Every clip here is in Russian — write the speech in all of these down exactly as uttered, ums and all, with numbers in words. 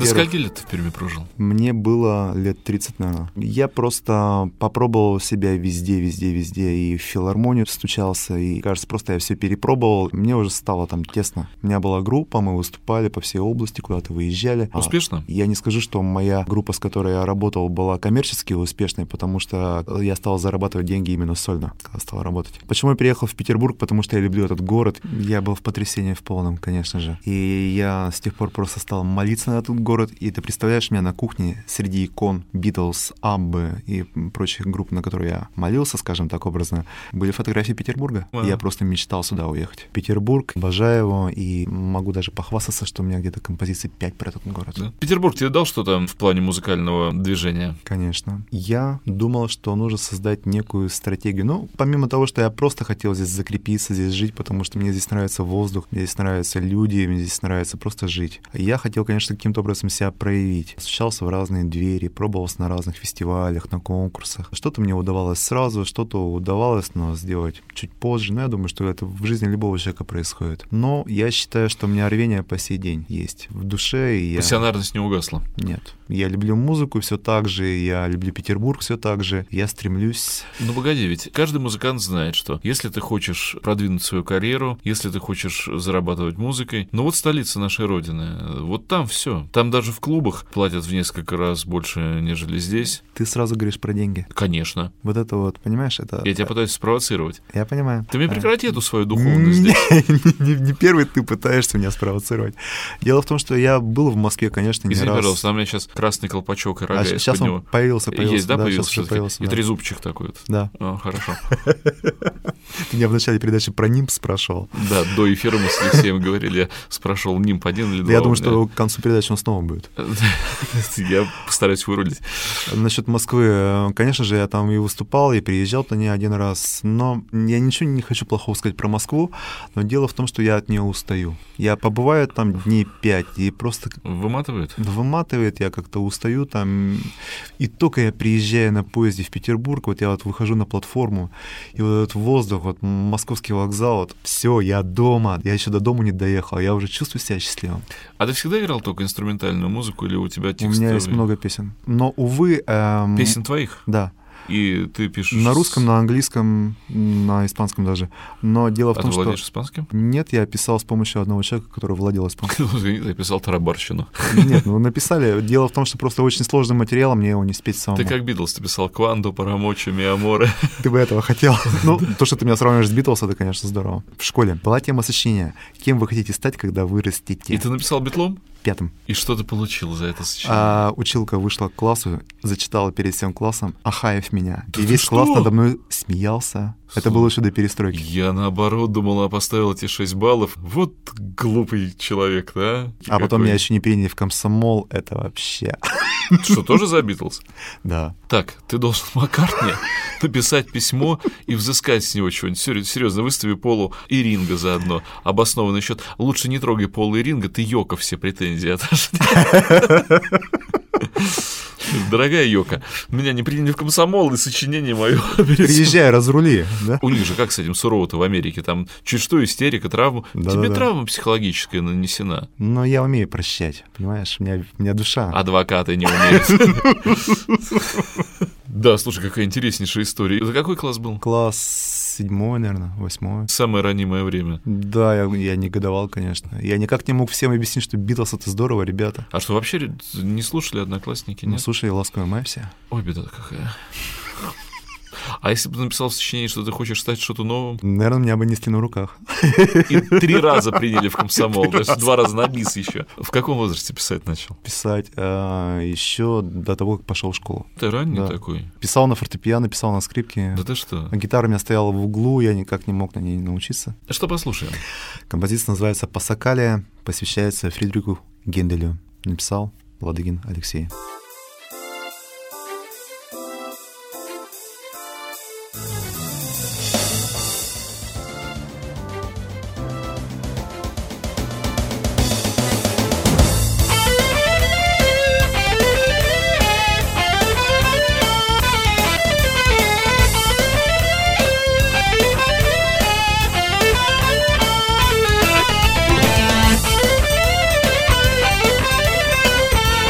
До скольки лет ты в Перми прожил? Мне было лет тридцать, наверное. Я просто попробовал себя везде, везде, везде. И в филармонию стучался, и, кажется, просто я все перепробовал. Мне уже стало там тесно. У меня была группа, мы выступали по всей области, куда-то выезжали. Успешно? А, я не скажу, что моя группа, с которой я работал, была коммерчески успешной, потому что я стал зарабатывать деньги именно сольно, когда стал работать. Почему я приехал в Петербург? Потому что я люблю этот город. Я был в потрясении в полном, конечно же. И я с тех пор просто стал молиться на этот город. И ты представляешь, меня на кухне среди икон Битлз, Аббы и прочих групп, на которые я молился, скажем так образно, были фотографии Петербурга. Wow. Я просто мечтал сюда уехать. Петербург, обожаю его, и могу даже похвастаться, что у меня где-то композиций пять про этот город. Да. Петербург тебе дал что-то в плане музыкального движения? Конечно. Я думал, что нужно создать некую стратегию. Ну, помимо того, что я просто хотел здесь закрепиться, здесь жить, потому что мне здесь нравится воздух, мне здесь нравятся люди, мне здесь нравится просто жить. Я хотел, конечно, каким-то образом себя проявить. Стучался в разные двери, пробовался на разных фестивалях, на конкурсах. Что-то мне удавалось сразу, что-то удавалось, но сделать чуть позже. Но я думаю, что это в жизни любого человека происходит. Но я считаю, что у меня рвение по сей день есть в душе. И я... Пассионарность не угасла? Нет. Я люблю музыку все так же, я люблю Петербург все так же. Я стремлюсь... Ну, погоди, ведь каждый музыкант знает, что если ты хочешь продвинуть свою карьеру, если ты хочешь зарабатывать музыкой, ну вот столица нашей Родины, вот там все. Там даже в клубах платят в несколько раз больше, нежели здесь. Ты сразу говоришь про деньги. Конечно. Вот это вот, понимаешь, это... Я тебя пытаюсь спровоцировать. Я понимаю. Ты мне прекрати эту свою духовность здесь. Не первый ты пытаешься меня спровоцировать. Дело в том, что я был в Москве, конечно, не раз. Извини, пожалуйста, у меня сейчас красный колпачок и рога из-под него. Сейчас он появился, появился. Есть, да, появился? И трезубчик такой вот. Да. Хорошо. Ты меня в начале передачи про нимб спрашивал. Да, до эфира мы с Алексеем говорили, я спрашивал, нимб один или два. Я думаю, что к концу передачи он снова будет. Я постараюсь вырулить. Насчет Москвы, конечно же, я там и выступал, и приезжал-то не один раз, но я ничего не хочу плохого сказать про Москву, но дело в том, что я от нее устаю. Я побываю там дней пять, и просто... Выматывает? Выматывает, я как-то устаю там. И только я приезжаю на поезде в Петербург, вот я вот выхожу на платформу, и вот этот воздух, вот московский вокзал, вот все, я дома, я еще до дома не доехал, я уже чувствую себя счастливым. А ты всегда играл только инструментальную музыку, или у тебя текстовые? У меня есть много песен, но, увы... Эм... Песен твоих? Да. И ты пишешь... На русском, на английском, на испанском даже. Но дело в а том, ты что... владеешь испанским? Нет, я писал с помощью одного человека, который владел испанским. Ты писал тарабарщину. Нет, ну написали. Дело в том, что просто очень сложный материал, мне его не спеть самому. Ты как Битлз, ты писал «Квандо, Парамочо, Ми Аморе». Ты бы этого хотел. Ну, то, что ты меня сравниваешь с Битлз, это, конечно, здорово. В школе была тема сочинения. Кем вы хотите стать, когда вырастете? И ты написал битлом? Пятым. И что ты получил за это сочинение? А, училка вышла к классу, зачитала перед всем классом «Ахаев меня». Да и весь что? класс надо мной смеялся. Это было еще до перестройки. Я, наоборот, думал, она поставила эти шесть баллов. Вот глупый человек, да? А потом меня еще не приняли в комсомол. Это вообще... Что, тоже за Битлз? Да. Так, ты должен Маккартни написать письмо и взыскать с него чего-нибудь. Серьезно, выстави Полу и Ринго заодно. Обоснованный счет. Лучше не трогай Пола и Ринго, ты Йоко все претензии отошли. Дорогая Йока, меня не приняли в комсомол, и сочинение мое... Приезжай, разрули, да? У них же как с этим сурово-то в Америке? Там чуть что, истерика, травма. Да, Тебе да, травма психологическая нанесена. Но я умею прощать, понимаешь? У меня, у меня душа. Адвокаты не умеют. Да, слушай, какая интереснейшая история. Это какой класс был? Класс седьмой, наверное, восьмой. Самое ранимое время. Да, я, я негодовал, конечно. Я никак не мог всем объяснить, что Битлз — это здорово, ребята. А что, вообще не слушали одноклассники? Ну, нет? слушали «Ласковая май» все. Ой, беда какая. А если бы ты написал в сочинении, что ты хочешь стать что-то новым? Наверное, меня бы несли на руках. И три раза приняли в комсомол, даже два раза на бис еще. В каком возрасте писать начал? Писать а, еще до того, как пошел в школу. Ты ранний да. такой? Писал на фортепиано, писал на скрипке. Да ты что? А гитара у меня стояла в углу, я никак не мог на ней научиться. Что послушаем? Композиция называется «Пассакалия», посвящается Фридрику Генделю. Написал Ладыгин Алексей. Thank you.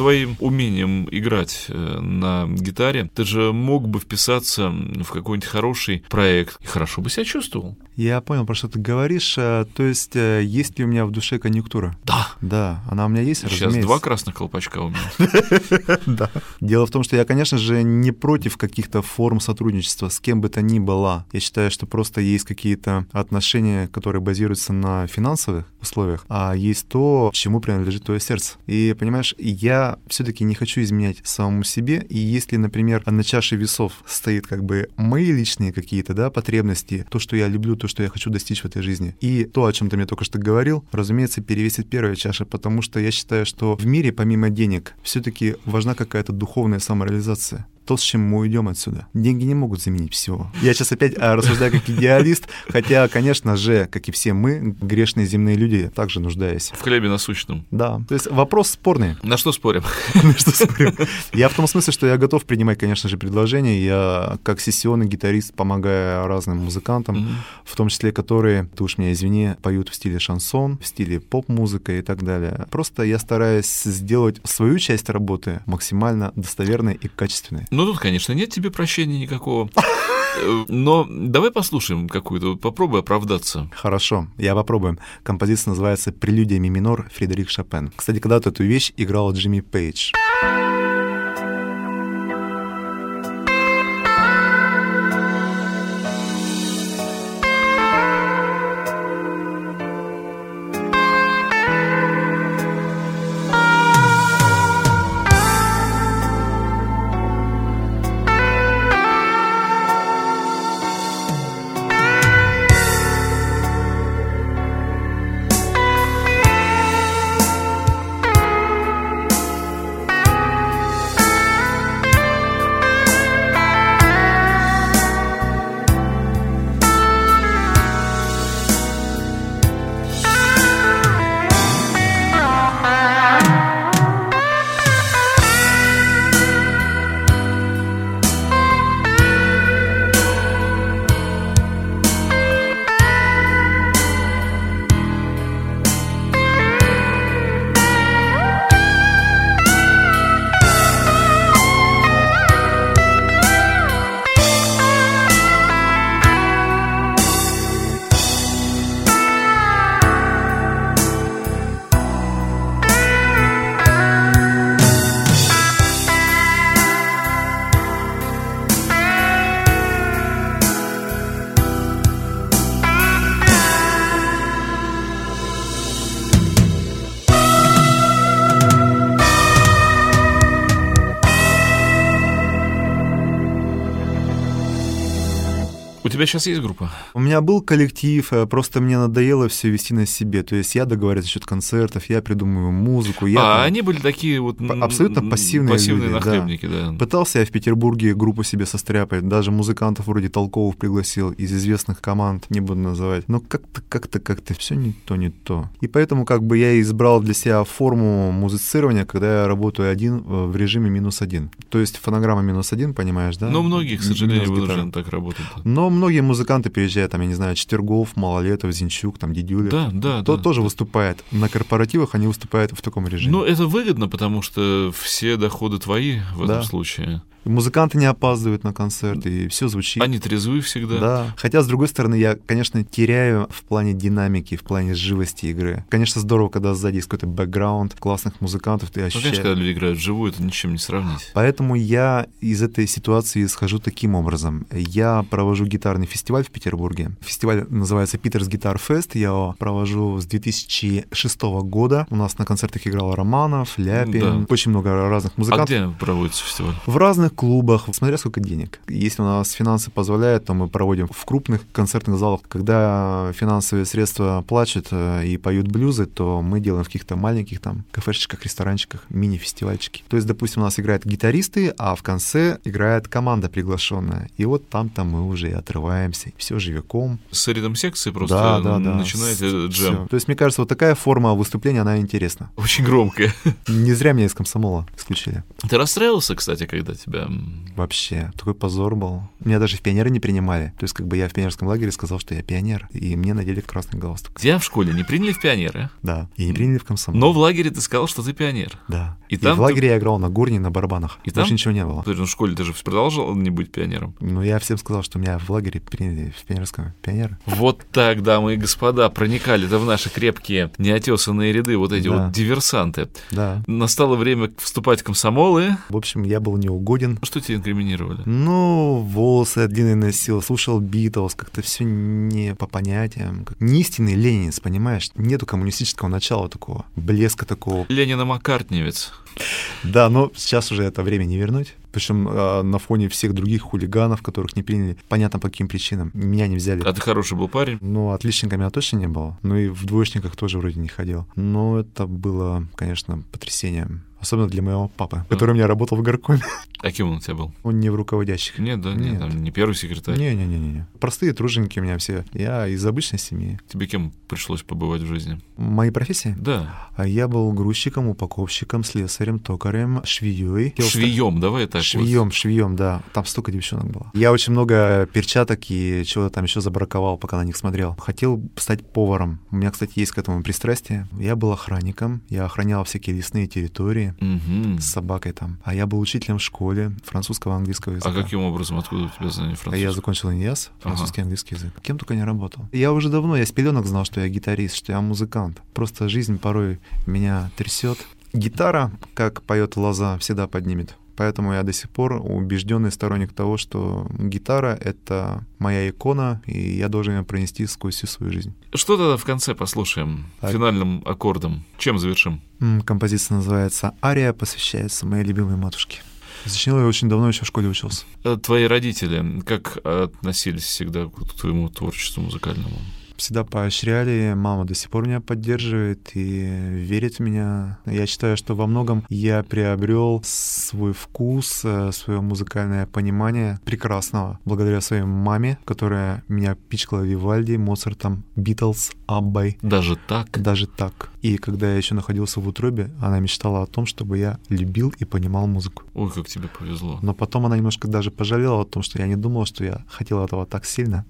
твоим умением играть на гитаре ты же мог бы вписаться в какой-нибудь хороший проект и хорошо бы себя чувствовал. Я понял, про что ты говоришь. То есть, есть ли у меня в душе конъюнктура? Да. Да, она у меня есть, Сейчас разумеется. два красных колпачка у меня. Да. Дело в том, что я, конечно же, не против каких-то форм сотрудничества с кем бы то ни было. Я считаю, что просто есть какие-то отношения, которые базируются на финансовых условиях, а есть то, чему принадлежит твое сердце. И, понимаешь, я все-таки не хочу изменять самому себе, и если, например, на чаше весов стоит как бы мои личные какие-то, да, потребности, то, что я люблю, то, что я хочу достичь в этой жизни, и то, о чем ты мне только что говорил, разумеется, перевесит первая чаша, потому что я считаю, что в мире, помимо денег, все-таки важна какая-то духовная самореализация. То, с чем мы уйдем отсюда. Деньги не могут заменить всего. Я сейчас опять рассуждаю как идеалист, хотя, конечно же, как и все мы, грешные земные люди, также нуждаясь. В хлебе насущном. Да. То есть вопрос спорный. На что спорим? На что спорим? Я в том смысле, что я готов принимать, конечно же, предложения. Я как сессионный гитарист помогаю разным музыкантам, mm-hmm. в том числе которые, ты уж меня извини, поют в стиле шансон, в стиле поп-музыка и так далее. Просто я стараюсь сделать свою часть работы максимально достоверной и качественной. Ну, тут, конечно, нет тебе прощения никакого. Но давай послушаем какую-то, попробуй оправдаться. Хорошо, я попробую. Композиция называется «Прелюдия ми минор» Фредерик Шопен. Кстати, когда-то эту вещь играл Джимми Пейдж. У тебя сейчас есть группа? У меня был коллектив, просто мне надоело все вести на себе. То есть я договариваюсь насчет концертов, я придумываю музыку. Я, а там, они были такие вот абсолютно пассивные, пассивные люди, нахлебники, да. да. Пытался я в Петербурге группу себе состряпать, даже музыкантов вроде Толковых пригласил из известных команд, не буду называть. Но как-то, как-то, как-то все не то, не то. И поэтому как бы я избрал для себя форму музицирования, когда я работаю один в режиме минус один. То есть фонограмма минус один, понимаешь, да? Но многие, к сожалению, вынуждены так работать. Но многие музыканты приезжают, там, я не знаю, Четвергов, Малолетов, Зинчук, там, Дидюля. Да, да, Тот да, тоже да. выступает. На корпоративах они выступают в таком режиме. Ну, это выгодно, потому что все доходы твои в Да. этом случае. Музыканты не опаздывают на концерты, и все звучит. Они трезвы всегда. Да. Хотя, с другой стороны, я, конечно, теряю в плане динамики, в плане живости игры. Конечно, здорово, когда сзади есть какой-то бэкграунд классных музыкантов, ты Ну, ощущаешь. конечно, когда люди играют вживую, это ничем не сравнить. Поэтому я из этой ситуации схожу таким образом. Я провожу гитарный фестиваль в Петербурге. Фестиваль называется Питерс Гитар Фест. Я его провожу с две тысячи шестого года. У нас на концертах играл Романов, Ляпин, Да. очень много разных музыкантов. А где проводится фестиваль? В разных клубах, смотря сколько денег. Если у нас финансы позволяют, то мы проводим в крупных концертных залах. Когда финансовые средства плачут э, и поют блюзы, то мы делаем в каких-то маленьких там кафешечках, ресторанчиках, мини-фестивальчики. То есть, допустим, у нас играют гитаристы, а в конце играет команда приглашенная. И вот там-то мы уже и отрываем. закрываемся, все живиком. С ритм-секции просто Да, да, да. начинаете С- джем. всё. То есть, мне кажется, вот такая форма выступления, она интересна. Очень громкая. Не зря меня из комсомола исключили. Ты расстраивался, кстати, когда тебя... м, Вообще, такой позор был. Меня даже в пионеры не принимали. То есть, как бы я в пионерском лагере сказал, что я пионер, и мне надели красный галстук. Тебя в школе не приняли в пионеры, Да, и не приняли в комсомол. но в лагере ты сказал, что ты пионер. Да. И И, там в ты- лагере я играл на горне, на барабанах. И Больше там- ничего не было. Подожди, ну в школе ты же продолжал не быть пионером. Но я всем сказал, что меня в лагере приняли в пионерском пионеры. Вот так, дамы и господа, проникали-то в наши крепкие, неотесанные ряды вот эти Да. вот диверсанты. Да. Настало время вступать в комсомол, и... В общем, я был неугоден. Что тебе инкриминировали? Ну, волосы длинные носил, слушал Битлз, как-то все не по понятиям. Как... Не истинный ленинец, понимаешь? Нету коммунистического начала такого, блеска такого. Ленина Маккартневец. Да, но сейчас уже это время не вернуть. Причем э, на фоне всех других хулиганов, которых не приняли, понятно по каким причинам, меня не взяли. А ты хороший был парень? Ну, отличниками я точно не был. Ну и в двоечниках тоже вроде не ходил. Но это было, конечно, потрясением. Особенно для моего папы, который у меня работал в горкоме. А кем он у тебя был? Он не в руководящих. Нет, да, нет, Нет. там не первый секретарь. Не-не-не. Простые труженики у меня все. Я из обычной семьи. Тебе кем пришлось побывать в жизни? Мои профессии? Да. А я был грузчиком, упаковщиком, слесарем, токарем, швеей. Швеем, давай так Швеем, швеем, да. Там столько девчонок было. Я очень много перчаток и чего-то там еще забраковал, пока на них смотрел. Хотел стать поваром. У меня, кстати, есть к этому пристрастие. Я был охранником. Я охранял всякие лесные территории. Вот. Мгм. С собакой там. А я был учителем в школе французского, английского языка. А каким образом, откуда у тебя знание А французского? я закончил ИНИАС, французский, английский язык. Кем только не работал. Я уже давно, я с пеленок знал, что я гитарист, что я музыкант. Просто жизнь порой меня трясет. Гитара, как поет Лоза, всегда поднимет. Поэтому я до сих пор убежденный сторонник того, что гитара — это моя икона, и я должен ее пронести сквозь всю свою жизнь. Что тогда в конце послушаем? Так. Финальным аккордом. Чем завершим? М, Композиция называется «Ария», посвящается моей любимой матушке. Сочинил я очень давно, еще в школе учился. Э, Твои родители как относились всегда к твоему творчеству музыкальному? Всегда поощряли, мама до сих пор меня поддерживает и верит в меня. Я считаю, что во многом я приобрел свой вкус, э, свое музыкальное понимание прекрасного благодаря своей маме, которая меня пичкала Вивальди, Моцартом, Битлз, Аббой. Даже так? Даже так. И когда я еще находился в утробе, она мечтала о том, чтобы я любил и понимал музыку. Ой, как тебе повезло. Но потом она немножко даже пожалела о том, что я не думал, что я хотел этого так сильно.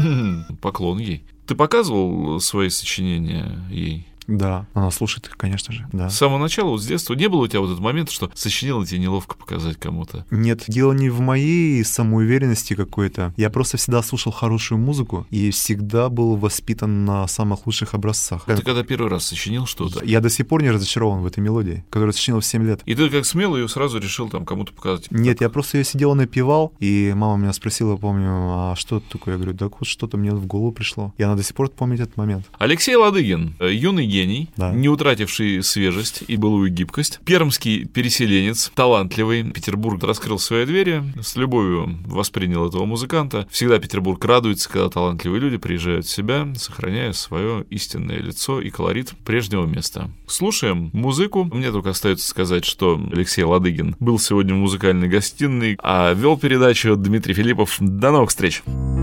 Поклон ей. Ты показывал свои сочинения ей? Да, она слушает их, конечно же, да. С самого начала, вот с детства, не было у тебя вот этот момент, что сочинил, и тебе неловко показать кому-то? Нет, дело не в моей самоуверенности какой-то. Я просто всегда слушал хорошую музыку и всегда был воспитан на самых лучших образцах. Ты когда первый раз сочинил что-то, Я до сих пор не разочарован в этой мелодии, которую сочинил в семь лет. и ты как смело ее сразу решил там кому-то показать? Нет, я просто ее сидел, напевал, и мама меня спросила, помню, а что это такое? Я говорю, да вот что-то мне в голову пришло. И она до сих пор помнит этот момент. Алексей Ладыгин, э, юный гений, Да. не утративший свежесть и былую гибкость, пермский переселенец, талантливый. Петербург раскрыл свои двери, с любовью воспринял этого музыканта. Всегда Петербург радуется, когда талантливые люди приезжают в себя, сохраняя свое истинное лицо и колорит прежнего места. Слушаем музыку. Мне только остается сказать, что Алексей Ладыгин был сегодня в музыкальной гостиной, а вел передачу Дмитрий Филиппов. До новых встреч!